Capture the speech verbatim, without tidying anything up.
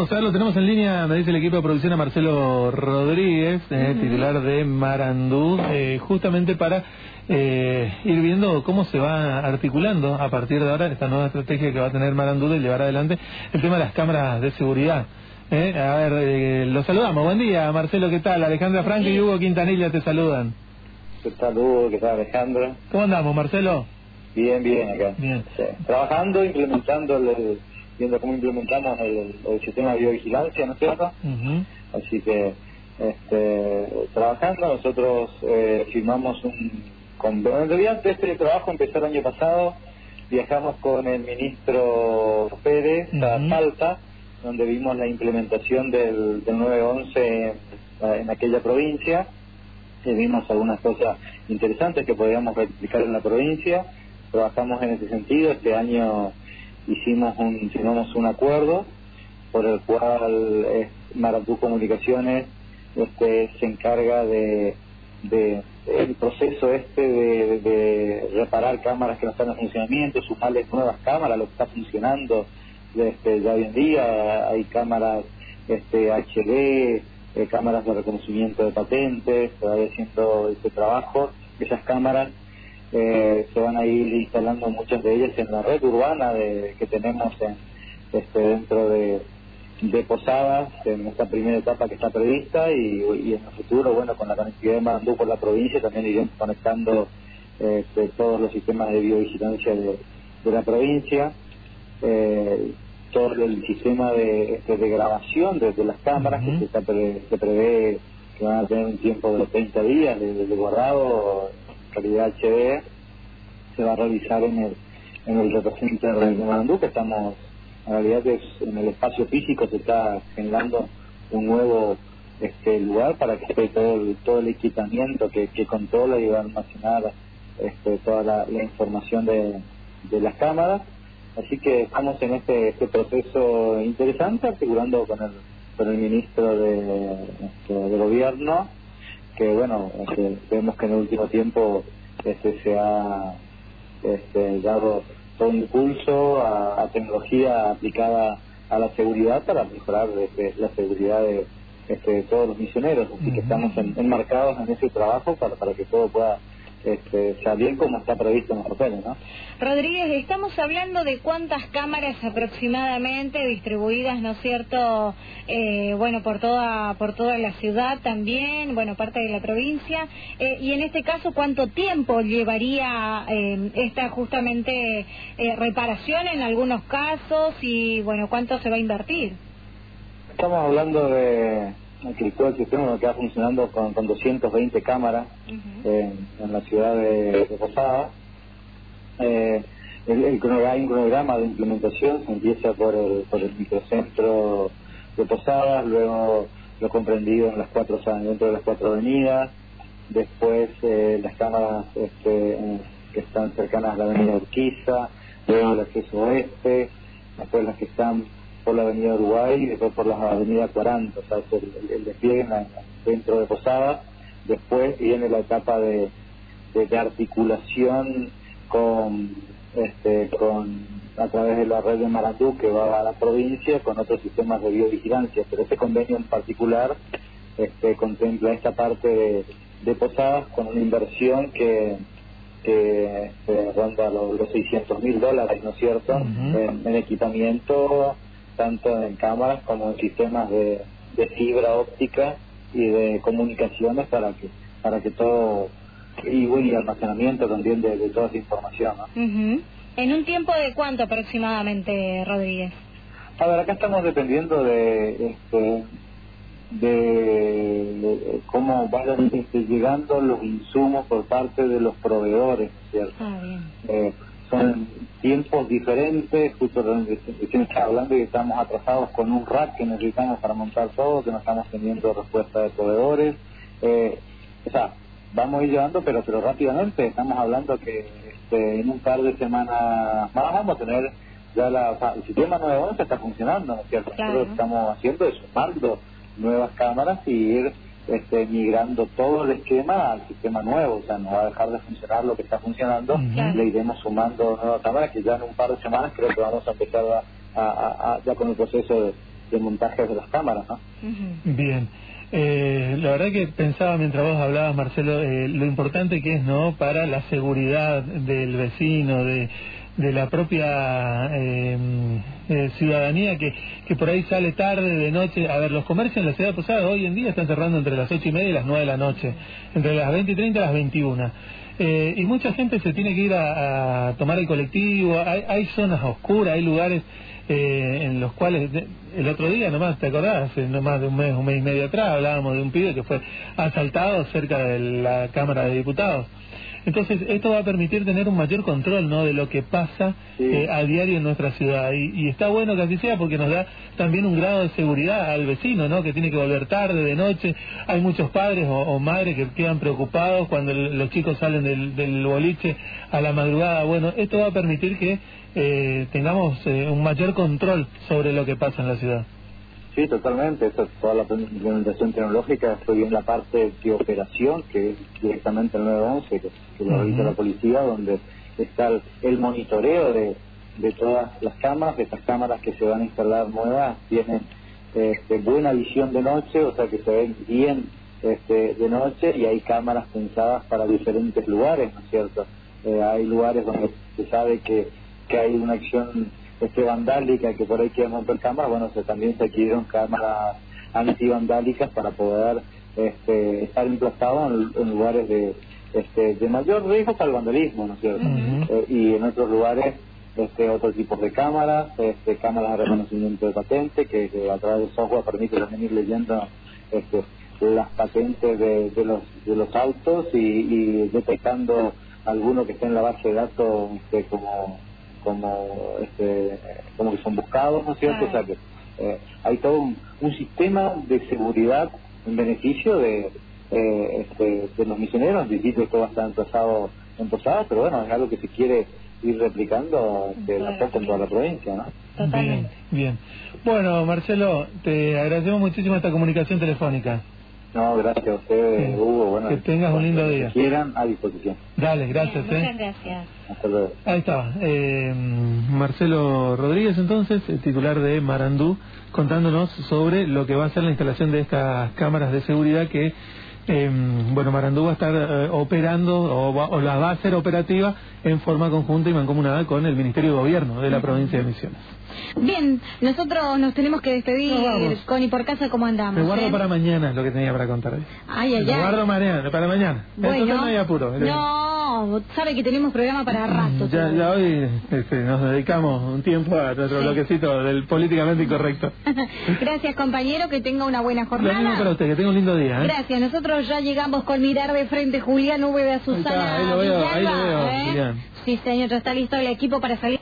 Vamos a ver, lo tenemos en línea, me dice el equipo de producción, a Marcelo Rodríguez, eh, uh-huh. titular de Marandú, eh, justamente para eh, ir viendo cómo se va articulando a partir de ahora esta nueva estrategia que va a tener Marandú de llevar adelante el tema de las cámaras de seguridad. Eh, a ver, eh, los saludamos. Buen día, Marcelo, ¿qué tal? Alejandra Franco y Hugo Quintanilla te saludan. ¿Qué tal, Hugo? ¿Qué tal, Alejandra? ¿Cómo andamos, Marcelo? Bien, bien, acá. Bien. Sí. Trabajando, implementando, el, viendo cómo implementamos el, el sistema de biovigilancia, ¿no es cierto? Uh-huh. Así que, este, trabajando, nosotros eh, firmamos un convenio. En realidad, este trabajo empezó el año pasado. Viajamos con el ministro Pérez uh-huh. a Salta, donde vimos la implementación del, del nueve once en, en aquella provincia. Y vimos algunas cosas interesantes que podíamos replicar en la provincia. Trabajamos en ese sentido. Este año hicimos un, firmamos un acuerdo por el cual eh, Marandú Comunicaciones este, se encarga de, de el proceso este de, de reparar cámaras que no están en funcionamiento, sumarles nuevas cámaras, lo que está funcionando este, ya hoy en día. Hay cámaras este, H D, eh, cámaras de reconocimiento de patentes, se va haciendo este trabajo. Esas cámaras Eh, se van a ir instalando muchas de ellas en la red urbana de, que tenemos en, este, dentro de, de Posadas, en esta primera etapa que está prevista, y, y en el futuro, bueno, con la conectividad de Marandú por la provincia también iremos conectando este, todos los sistemas de biovigilancia de, de la provincia, eh, todo el sistema de, este, de grabación de, de las cámaras, uh-huh. que se, está pre, se prevé que van a tener un tiempo de treinta días de, de guardado calidad H D, se va a realizar en el en el data center de Marandú, que estamos, en realidad es, en el espacio físico se está generando un nuevo este lugar para que esté todo el, todo el equipamiento que, que controla y va a almacenar este, toda la, la información de, de las cámaras. Así que estamos en este, este proceso interesante, articulando con el con el ministro de, este, de gobierno, que bueno, este, vemos que en el último tiempo este, se ha este, dado todo impulso a, a tecnología aplicada a la seguridad para mejorar este, la seguridad de, este, de todos los misioneros. Así uh-huh. que estamos en, enmarcados en ese trabajo para, para que todo pueda este, salir como está previsto en los papeles, ¿no? Rodríguez, estamos hablando de cuántas cámaras aproximadamente distribuidas, ¿no es cierto? Eh, bueno, por toda por toda la ciudad también, bueno, parte de la provincia, eh, y en este caso, ¿cuánto tiempo llevaría eh, esta justamente eh, reparación en algunos casos y, bueno, cuánto se va a invertir? Estamos hablando de que todo el sistema que va funcionando con, con doscientas veinte cámaras uh-huh. en, en la ciudad de, de Posadas. Eh, el, el cronograma, hay un cronograma de implementación, se empieza por el, por el microcentro de Posadas, luego lo comprendido en las cuatro, dentro de las cuatro avenidas, después eh, las cámaras este, que están cercanas a la avenida Urquiza, luego el acceso oeste, después las que están por la avenida Uruguay y después por la avenida cuarenta, o sea, el, el, el despliegue en la, dentro de Posadas. Después viene la etapa de, de, de articulación con este con a través de la red de Marandú, que va a la provincia, con otros sistemas de biovigilancia, pero este convenio en particular este contempla esta parte de, de Posadas con una inversión que que eh, ronda los, los seiscientos mil dólares, ¿no es cierto? Uh-huh. en, en equipamiento, tanto en cámaras como en sistemas de, de fibra óptica y de comunicaciones para que para que todo, y bueno, y almacenamiento también de, de toda esa información, ¿no? Uh-huh. ¿En un tiempo de cuánto aproximadamente, Rodríguez? A ver, acá estamos dependiendo de este de, de cómo vayan este, llegando los insumos por parte de los proveedores, ¿cierto? Ah, bien. Eh, son tiempos diferentes, justo donde se está hablando y que estamos atrasados con un rack que necesitamos para montar todo, que no estamos teniendo respuesta de proveedores. Eh, o sea, vamos a ir llevando, pero pero rápidamente estamos hablando que este, en un par de semanas más vamos a tener ya la, o sea, el sistema nueve once está funcionando, ¿no es cierto? Claro. Nosotros lo que estamos haciendo es sumando nuevas cámaras y ir este, migrando todo el esquema al sistema nuevo, o sea, no va a dejar de funcionar lo que está funcionando, uh-huh. le iremos sumando nuevas cámaras que ya en un par de semanas creo que vamos a empezar a, a, a, a, ya con el proceso de, de montajes de las cámaras, ¿no? Uh-huh. Bien. Eh, la verdad que pensaba mientras vos hablabas, Marcelo, eh, lo importante que es, ¿no?, para la seguridad del vecino, de, de la propia eh, eh, ciudadanía que, que por ahí sale tarde, de noche. A ver, los comercios en la ciudad de Posadas hoy en día están cerrando entre las ocho y media y las nueve de la noche, entre las veinte y treinta y las veintiuna. Eh, y mucha gente se tiene que ir a, a tomar el colectivo. Hay, hay zonas oscuras, hay lugares eh, en los cuales de, el otro día nomás, ¿te acordás? Hace no más de un mes, un mes y medio atrás hablábamos de un pibe que fue asaltado cerca de la Cámara de Diputados. Entonces esto va a permitir tener un mayor control, ¿no?, de lo que pasa sí. eh, a diario en nuestra ciudad, y, y está bueno que así sea porque nos da también un grado de seguridad al vecino, ¿no?, que tiene que volver tarde, de noche. Hay muchos padres o, o madres que quedan preocupados cuando el, los chicos salen del, del boliche a la madrugada. Bueno, esto va a permitir que eh, tengamos eh, un mayor control sobre lo que pasa en la ciudad. Sí, totalmente. Esta, toda la implementación tecnológica fue bien la parte de operación, que es directamente el nueve once, que, que lo realiza uh-huh. la policía, donde está el, el monitoreo de, de todas las cámaras. Estas cámaras que se van a instalar nuevas tienen este, buena visión de noche, o sea que se ven bien este, de noche, y hay cámaras pensadas para diferentes lugares, ¿no es cierto? Eh, hay lugares donde se sabe que, que hay una acción este vandálica, que por ahí quieren romper cámaras. Bueno, se, también se adquirieron cámaras antivandálicas para poder este, estar emplazados en, en lugares de este, de mayor riesgo para el vandalismo, ¿no es cierto? Uh-huh. eh, y en otros lugares este otro tipo de cámaras, este, cámaras de reconocimiento de patente, que, que a través de software permite también ir leyendo este, las patentes de, de los de los autos y, y detectando alguno que esté en la base de datos este, como como este como que son buscados, ¿no es cierto? Claro. O sea que eh, hay todo un, un sistema de seguridad en beneficio de eh, este, de los misioneros. En principio esto va a estar emplazado en Posadas, pero bueno, es algo que se quiere ir replicando de la poco en toda la provincia, ¿no? Totalmente. Bien, bien. Bueno, Marcelo, te agradecemos muchísimo esta comunicación telefónica. No, gracias a ustedes, sí. Hugo. Bueno, que tengas un lindo día. Si quieran, a disposición. Dale, gracias. Bien, eh. muchas gracias. Hasta luego. Ahí estaba. Eh, Marcelo Rodríguez, entonces, el titular de Marandú, contándonos sobre lo que va a ser la instalación de estas cámaras de seguridad que, eh, bueno, Marandú va a estar eh, operando o, va, o la va a hacer operativa en forma conjunta y mancomunada con el Ministerio de Gobierno de la provincia de Misiones. Bien, nosotros nos tenemos que despedir, Connie, por casa, ¿cómo andamos? Me guardo ¿eh? para mañana lo que tenía para contar hoy. Ay, ay, Me ay. guardo mañana, para mañana. Bueno, entonces no hay apuro. No, sabe que tenemos programa para rato. Ya, ya hoy este, nos dedicamos un tiempo a nuestro sí. bloquecito del políticamente incorrecto. Gracias, compañero, que tenga una buena jornada. Lo mismo para usted, que tenga un lindo día. ¿eh? Gracias, nosotros ya llegamos con Mirar de Frente, Julián Úbeda, Susana. Ahí, está, ahí lo veo, Villalba, ahí lo veo, ¿eh? Julián. Sí, señor, ya está listo el equipo para salir.